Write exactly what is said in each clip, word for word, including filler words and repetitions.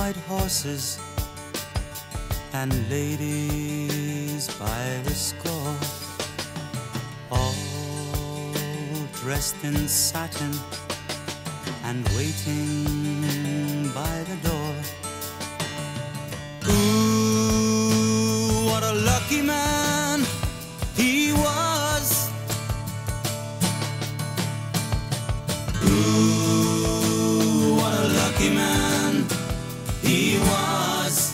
white horses and ladies by the score, all dressed in satin and waiting by the door. Ooh, what a lucky man he was. Ooh, what a lucky man he was.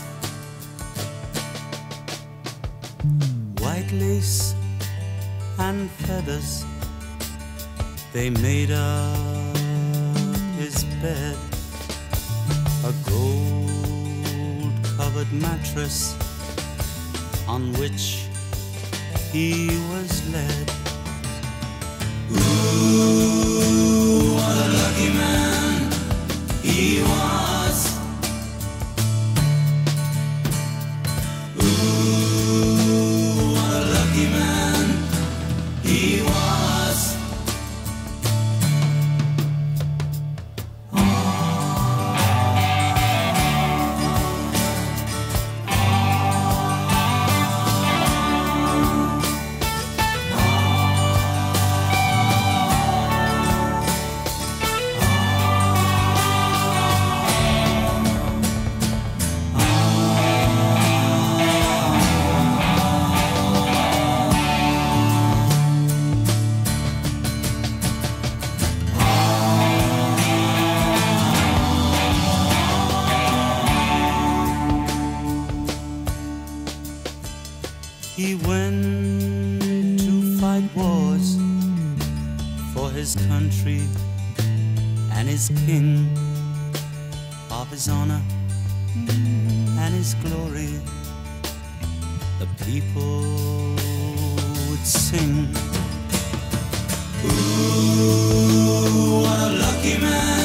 White lace and feathers, they made up his bed. A gold-covered mattress on which he was led. Ooh, what a lucky man he was. Ooh, what a lucky man he was. He went to fight wars for his country and his king, of his honor and his glory. The people would sing. Ooh, what a lucky man